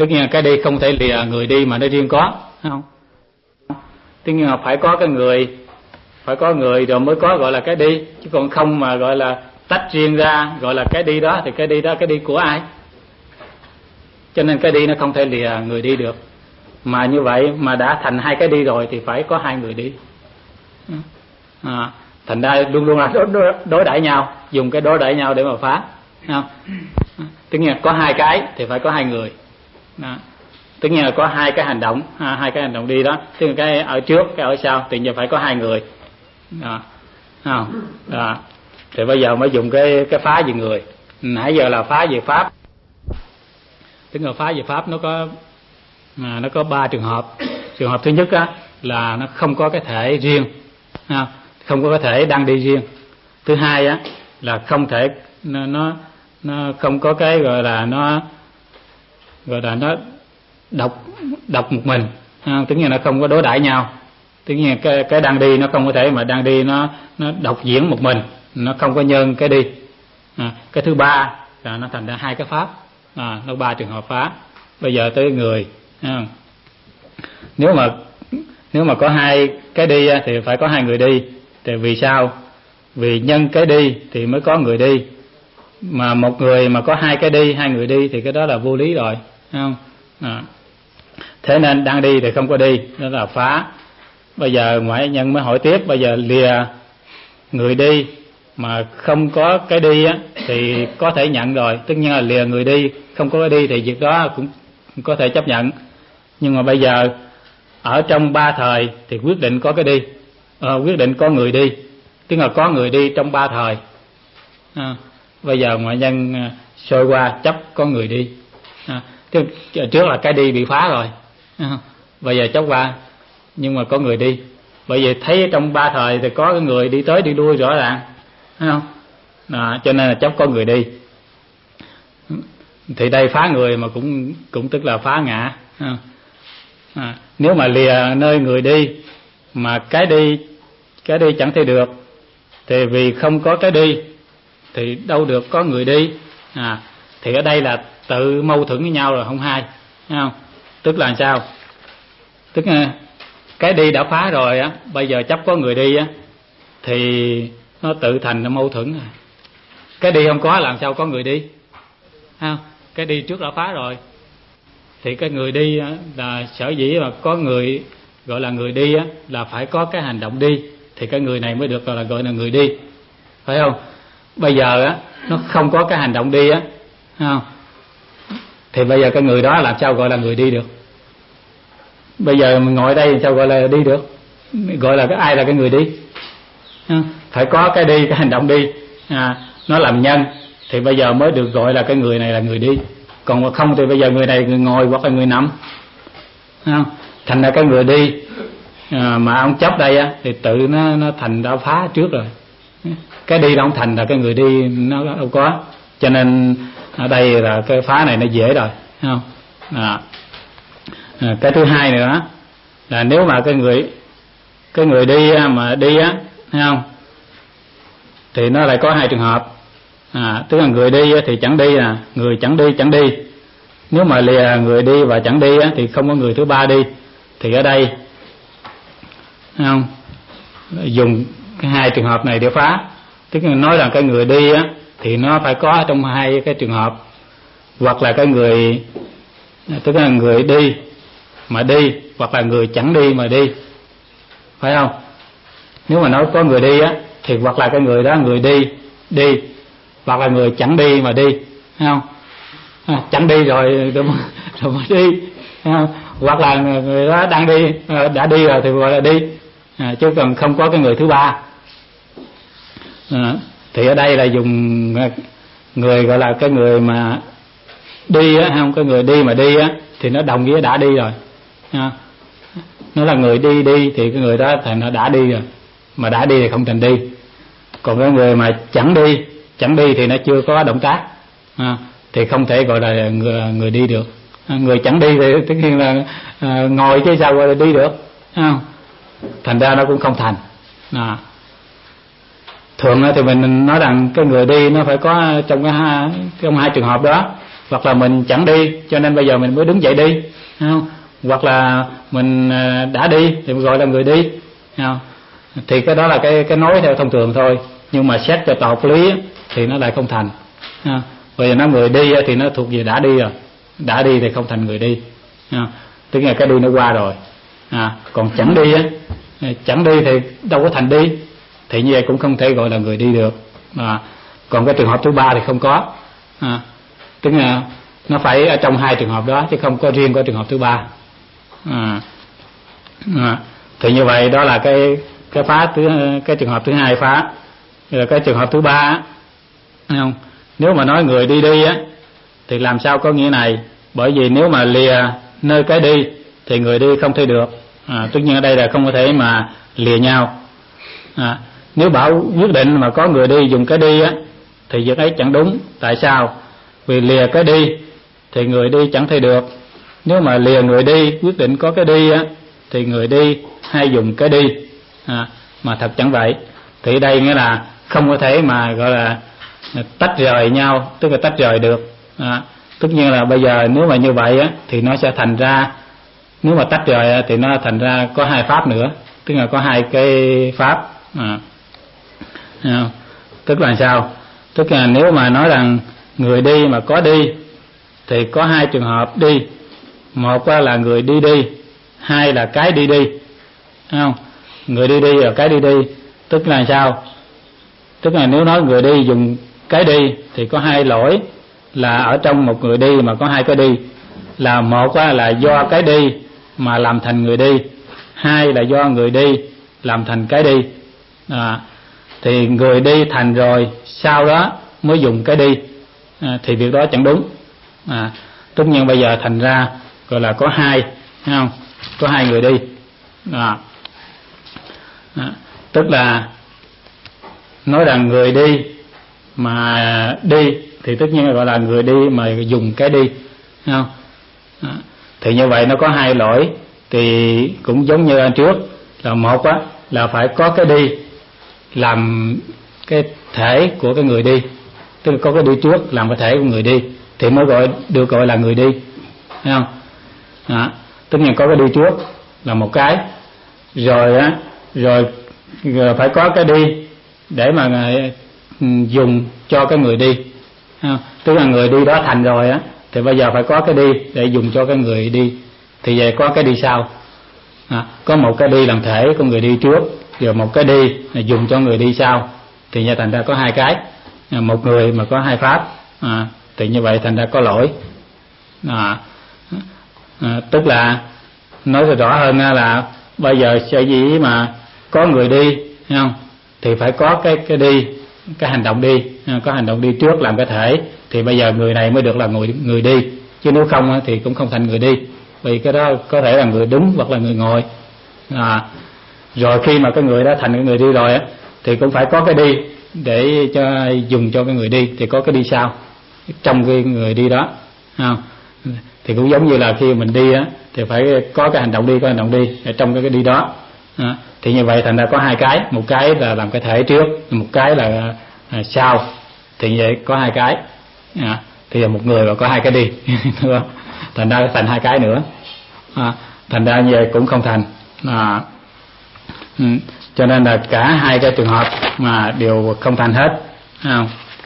tất nhiên là cái đi không thể lìa người đi mà nó riêng có, không? Tất nhiên là phải có cái người, phải có người rồi mới có gọi là cái đi, chứ còn không mà gọi là tách riêng ra gọi là cái đi đó thì cái đi đó cái đi của ai? Cho nên cái đi nó không thể lìa người đi được. Mà như vậy mà đã thành hai cái đi rồi thì phải có hai người đi. Thành ra luôn luôn là đối đãi nhau, dùng cái đối đãi nhau để mà phá, không? Tất nhiên là có hai cái thì phải có hai người. Đó. Tất nhiên là có hai cái hành động, hai cái hành động đi đó, tức là cái ở trước cái ở sau thì giờ phải có hai người. Đó. Không? Đó. Thì bây giờ mới dùng cái phá về người. Nãy giờ là phá về pháp. Tức là phá về pháp nó có ba trường hợp. Trường hợp thứ nhất á là nó không có cái thể riêng, không có cái thể đang đi riêng. Thứ hai á là không thể nó không có cái gọi là nó độc một mình, tất nhiên nó không có đối đãi nhau. Tất nhiên cái đang đi nó không có thể mà đang đi nó độc diễn một mình, nó không có nhân cái đi. Cái thứ ba là nó thành ra hai cái pháp, nó ba trường hợp phá. Bây giờ tới người, nếu mà có hai cái đi thì phải có hai người đi. Thì vì sao? Vì nhân cái đi thì mới có người đi, mà một người mà có hai cái đi, hai người đi thì cái đó là vô lý rồi, không? Thế nên đang đi thì không có đi, đó là phá. Bây giờ ngoại nhân mới hỏi tiếp, bây giờ lìa người đi mà không có cái đi á thì có thể nhận rồi, tất nhiên là lìa người đi không có cái đi thì việc đó cũng có thể chấp nhận. Nhưng mà bây giờ ở trong ba thời thì quyết định có cái đi, quyết định có người đi, tức là có người đi trong ba thời. Bây giờ ngoại nhân soi qua chấp có người đi, trước là cái đi bị phá rồi, bây giờ chấp qua nhưng mà có người đi. Bởi vì thấy trong ba thời thì có cái người đi tới đi lui rõ ràng, thấy không? Cho nên là chấp có người đi. Thì đây phá người mà cũng tức là phá ngã. Nếu mà lìa nơi người đi mà cái đi chẳng thể được, thì vì không có cái đi thì đâu được có người đi. Thì ở đây là tự mâu thuẫn với nhau rồi, không hai, thấy không? Tức là sao? Tức là cái đi đã phá rồi á, bây giờ chấp có người đi á thì nó tự thành nó mâu thuẫn rồi. Cái đi không có làm sao có người đi, không? Cái đi trước đã phá rồi thì cái người đi á, là sở dĩ mà có người gọi là người đi á, là phải có cái hành động đi thì cái người này mới được gọi là người đi, phải không? Bây giờ á nó không có cái hành động đi á, không? Thì bây giờ cái người đó làm sao gọi là người đi được? Bây giờ mình ngồi đây sao gọi là đi được? Gọi là cái ai là cái người đi? Phải có cái đi, cái hành động đi, nó làm nhân thì bây giờ mới được gọi là cái người này là người đi. Còn không thì bây giờ người này người ngồi hoặc là người nằm, không? Thành ra cái người đi mà ông chấp đây á thì tự nó thành đã phá trước rồi. Cái đi nó không thành là cái người đi nó đâu có. Cho nên ở đây là cái phá này nó dễ rồi, không? Cái thứ hai nữa là nếu mà cái người đi mà đi á, thấy không? Thì nó lại có hai trường hợp. Tức là người đi thì chẳng đi, người chẳng đi. Nếu mà lìa người đi và chẳng đi á, thì không có người thứ ba đi. Thì ở đây, thấy không? Dùng cái hai trường hợp này để phá. Tức là nói là cái người đi á thì nó phải có trong hai cái trường hợp, hoặc là cái người, tức là người đi mà đi, hoặc là người chẳng đi mà đi, phải không? Nếu mà nói có người đi á thì hoặc là cái người đó người đi, hoặc là người chẳng đi mà đi, thấy không? Chẳng đi rồi mới đi, thấy không? Hoặc là người đó đang đi, đã đi rồi thì gọi là đi, chứ còn không có cái người thứ ba. Thì ở đây là dùng người gọi là cái người mà đi á, không? Cái người đi mà đi á thì nó đồng nghĩa đã đi rồi. Nó là người đi thì cái người đó thành nó đã đi rồi, mà đã đi thì không thành đi. Còn cái người mà chẳng đi thì nó chưa có động tác, thì không thể gọi là người đi được. Người chẳng đi thì tất nhiên là ngồi chứ sao gọi là đi được, không? Thành ra nó cũng không thành. Thường thì mình nói rằng cái người đi nó phải có trong hai trường hợp đó, hoặc là mình chẳng đi cho nên bây giờ mình mới đứng dậy đi, không? Hoặc là mình đã đi thì gọi là người đi, không? Thì cái đó là cái nói theo thông thường thôi, nhưng mà xét cho tọt lý thì nó lại không thành. Bây giờ nó người đi thì nó thuộc về đã đi rồi, đã đi thì không thành người đi, tức là cái đi nó qua rồi. Còn chẳng đi chẳng đi thì đâu có thành đi, thì như vậy cũng không thể gọi là người đi được. Còn cái trường hợp thứ ba thì không có, tức là nó phải ở trong hai trường hợp đó chứ không có riêng có trường hợp thứ ba. Thì như vậy đó là cái trường hợp thứ hai phá. Rồi cái trường hợp thứ ba, không? Nếu mà nói người đi đi thì làm sao có nghĩa này? Bởi vì nếu mà lìa nơi cái đi thì người đi không thể được. Tất nhiên ở đây là không có thể mà lìa nhau. Nếu bảo quyết định mà có người đi dùng cái đi thì việc ấy chẳng đúng. Tại sao? Vì lìa cái đi thì người đi chẳng thể được. Nếu mà lìa người đi quyết định có cái đi thì người đi hay dùng cái đi, mà thật chẳng vậy. Thì đây nghĩa là không có thể mà gọi là tách rời nhau, tức là tách rời được. Tất nhiên là bây giờ nếu mà như vậy thì nó sẽ thành ra, nếu mà tách rời thì nó thành ra có hai pháp nữa, tức là có hai cái pháp. Tức là sao? Tức là nếu mà nói rằng người đi mà có đi thì có hai trường hợp đi. Một là người đi đi, hai là cái đi đi, không? Người đi đi và cái đi đi, tức là sao? Tức là nếu nói người đi dùng cái đi thì có hai lỗi, là ở trong một người đi mà có hai cái đi, là một là do cái đi mà làm thành người đi, hai là do người đi làm thành cái đi. Thì người đi thành rồi sau đó mới dùng cái đi, thì việc đó chẳng đúng. Tất nhiên bây giờ thành ra gọi là có hai, thấy không? Có hai người đi. Tức là nói rằng người đi mà đi thì tất nhiên là gọi là người đi mà dùng cái đi, thấy không? Thì như vậy nó có hai lỗi. Thì cũng giống như anh trước, là một là phải có cái đi làm cái thể của cái người đi, tức là có cái đi trước làm cái thể của người đi thì mới được gọi là người đi, thấy không? Tất nhiên có cái đi trước là một cái, rồi phải có cái đi để mà dùng cho cái người đi, tức là người đi đó thành rồi thì bây giờ phải có cái đi để dùng cho cái người đi, thì về có cái đi sau. Có một cái đi làm thể của người đi trước, rồi một cái đi là dùng cho người đi sau, thì như thành ra có hai cái, một người mà có hai pháp, thì như vậy thành ra có lỗi. Tức là nói rõ hơn là bây giờ sở dĩ mà có người đi, thấy không? Thì phải có cái đi, cái hành động đi, có hành động đi trước làm cái thể, thì bây giờ người này mới được là người đi, chứ nếu không thì cũng không thành người đi, vì cái đó có thể là người đứng hoặc là người ngồi. Rồi khi mà cái người đó thành cái người đi rồi thì cũng phải có cái đi để cho dùng cho cái người đi, thì có cái đi sau trong cái người đi đó, không? Thì cũng giống như là khi mình đi thì phải có cái hành động đi, có hành động đi ở trong cái đi đó. Thì như vậy thành ra có hai cái, một cái là làm cái thể trước, một cái là sau, thì như vậy có hai cái. Thì là một người mà có hai cái đi thành ra thành hai cái nữa, thành ra như vậy cũng không thành. Cho nên là cả hai cái trường hợp mà đều không thành hết, không?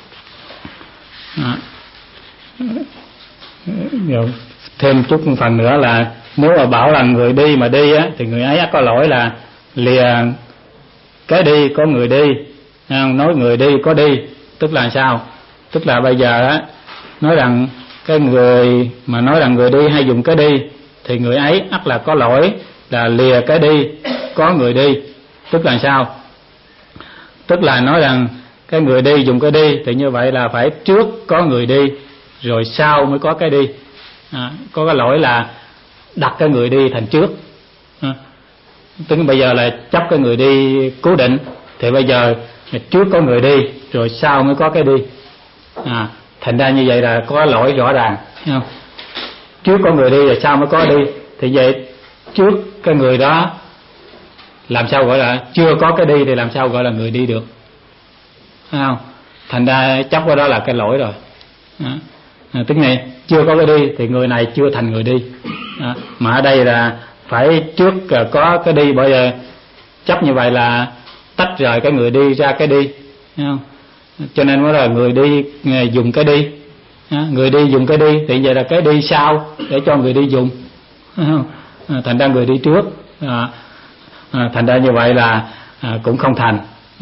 Rồi thêm chút phần nữa là nếu mà bảo là người đi mà đi thì người ấy có lỗi là lìa cái đi có người đi, nói người đi có đi, tức là sao? Tức là bây giờ nói rằng cái người mà nói rằng người đi hay dùng cái đi thì người ấy ắt là có lỗi là lìa cái đi có người đi, tức là sao? Tức là nói rằng cái người đi dùng cái đi thì như vậy là phải trước có người đi rồi sau mới có cái đi. Có cái lỗi là đặt cái người đi thành trước, tức là bây giờ là chấp cái người đi cố định, thì bây giờ trước có người đi rồi sau mới có cái đi. Thành ra như vậy là có lỗi rõ ràng, không? Trước có người đi rồi sau mới có đi, thì vậy trước cái người đó làm sao gọi là chưa có cái đi thì làm sao gọi là người đi được, không? Thành ra chấp cái đó là cái lỗi rồi. tức này chưa có cái đi thì người này chưa thành người đi. Mà ở đây là phải trước có cái đi, bởi vì chấp như vậy là tách rời cái người đi ra cái đi, thấy không? Cho nên mới là người đi dùng cái đi, người đi dùng cái đi thì vậy là cái đi sau để cho người đi dùng, thành ra người đi trước, thành ra như vậy là cũng không thành.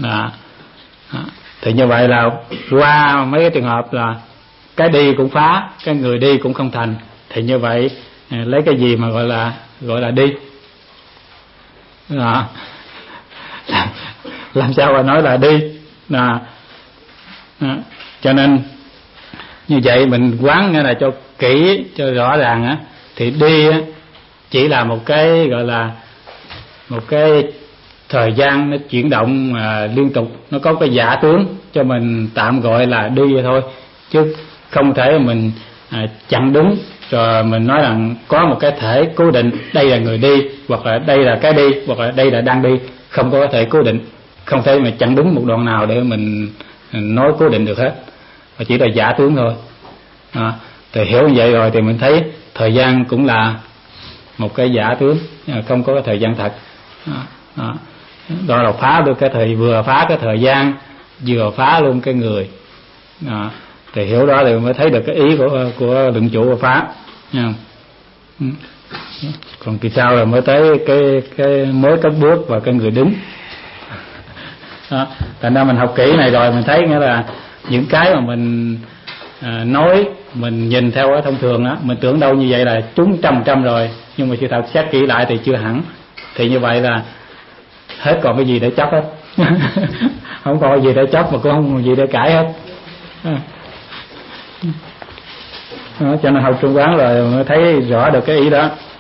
Thì như vậy là qua mấy cái trường hợp là cái đi cũng phá, cái người đi cũng không thành, thì như vậy lấy cái gì mà gọi là đi? Làm sao mà nói là đi? Cho nên như vậy mình quán nghe là cho kỹ, cho rõ ràng á, thì đi á chỉ là một cái gọi là một cái thời gian nó chuyển động liên tục, nó có cái giả tướng cho mình tạm gọi là đi vậy thôi, chứ không thể mình chặn đúng rồi mình nói rằng có một cái thể cố định, đây là người đi, hoặc là đây là cái đi, hoặc là đây là đang đi. Không có thể cố định, không thể mà chặn đúng một đoạn nào để mình nói cố định được hết, mà chỉ là giả tướng thôi. Thì hiểu như vậy rồi thì mình thấy thời gian cũng là một cái giả tướng, không có cái thời gian thật. Đó là phá được cái thời, vừa phá cái thời gian, vừa phá luôn cái người. Thì hiểu đó thì mới thấy được cái ý của luận chủ và phá. Còn kỳ sau là mới tới cái mới cất bước và cái người đứng. Thành ra mình học kỹ này rồi mình thấy nghĩa là những cái mà mình nói, mình nhìn theo thông thường á, mình tưởng đâu như vậy là trúng 100% rồi, nhưng mà sự thật xét kỹ lại thì chưa hẳn. Thì như vậy là hết còn cái gì để chấp hết. Không còn cái gì để chấp mà cũng không còn gì để cãi hết. Cho nên học Trung quán rồi mới thấy rõ được cái ý đó.